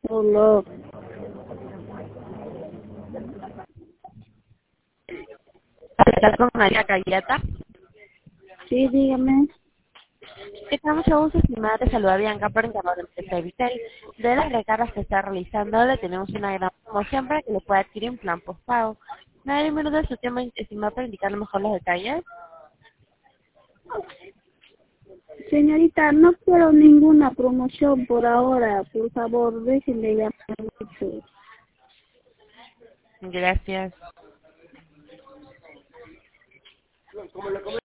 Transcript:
Hola. Hablar con María Cayeta. Sí, dígame. ¿Qué tal? Mucho gusto, estimada. Te saluda Bianca por encargo de empresa Vitel. De las recargas que está realizando, le tenemos una gran promoción para que le pueda adquirir un plan postpago. ¿Me da un minuto de su tiempo, estimada, para indicarle mejor los detalles? Señorita, no quiero ninguna promoción por ahora. Por favor, déjenme llamar mucho. Gracias.